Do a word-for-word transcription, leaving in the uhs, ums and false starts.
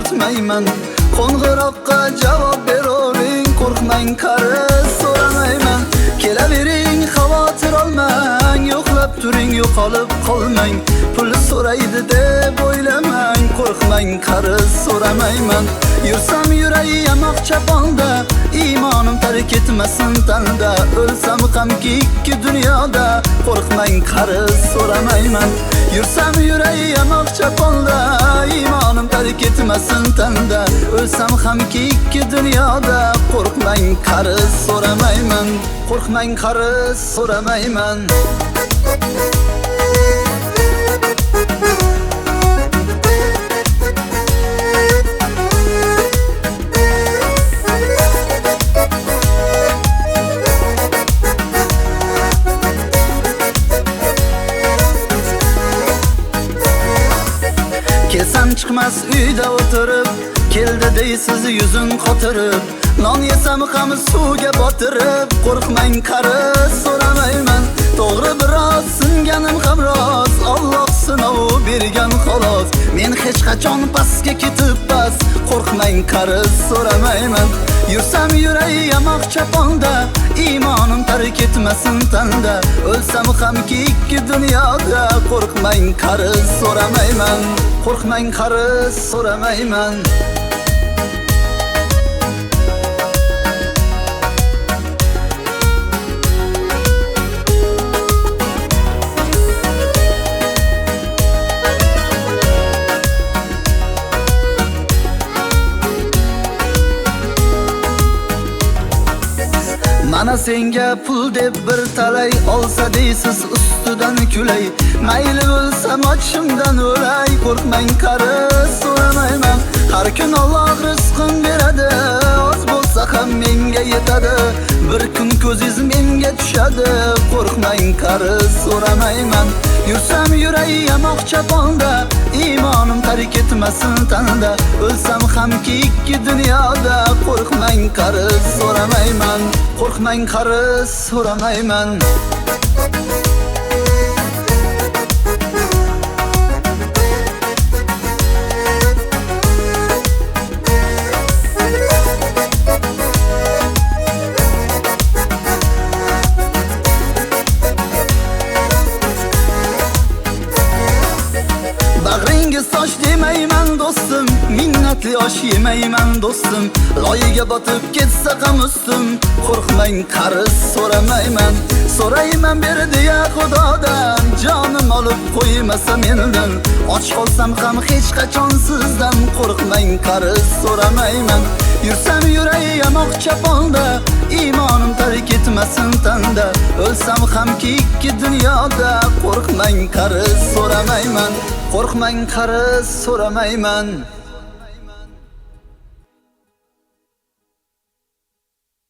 tortmayman. Qo'ng'iroqqa javob beravering, qo'rqmang qarz so'ramayman. Kelavering, xavotir olmang, yo'qlab turing, yo'qolib qolmang. Pul so'raydi deb o'ylamang, qo'rqmang qarz so'ramayman. Yursam yurayi yamoq chaponda, iymonim tark etmasin tanda. O'lsam hamki ikki dunyoda, qo'rqmang qarz so'ramayman. Yursam yurayi yamoq chaponda, iymonim tark etmasin tanda. O'lsam hamki ikki dunyoda, qo'rqmang qarz so'ramayman. Qo'rqmang qarz so'ramayman. Kelsam chiqmas uyda o'tirib, keldi deysiz yuzin qotirib. Non yesam ham suvga botirib, qo'rqmang qarz so'ramayman. To'g'ri biroz singanim ham rost, Alloh sinovi bergan xolos. Men hech qachon pastga ketib bas, qo'rqmang qarz so'ramayman. Yursam yurayi yamoq chaponda, iymonim tark etmasin tanda. O'lsam hamki ikki dunyoda, qo'rqmang qarz so'ramayman. Qo'rqmang qarz so'ramayman. Mana senga pul deb bir talay olsa deysiz ustidan kulay. Mayli bo'lsam ochimdan o'lay, qo'rqmang qarz so'ramayman. Har kun Alloh rizqim beradi, oz bo'lsa ham menga yetadi. Bir kun ko'zingiz menga tushadi, qo'rqmang qarz so'ramayman. Yursam yurayi yamoq chaponda, iymonim tark etmasin tanda. O'lsam hamki ikki dunyoda, qo'rqmang qarz so'ramayman. Qo'rqmang qarz so'ramayman. Bag'ringiz tosh demayman do'stim, minnatli osh yemayman do'stim. Loyiga botib ketsa ham ustim, qo'rqmang qarz so'ramayman. So'rayman berdi ya Xudodan, jonim olib qo'ymasa mendan. Och qolsam ham hech qachon sizdan, qo'rqmang qarz so'ramayman. Yursam yurayi yamoq chaponda, iymonim tark etmasin tanda. O'lsam hamki ikki dunyoda, qo'rqmang qarz so'ramayman. Qo'rqmang qarz so'ramayman.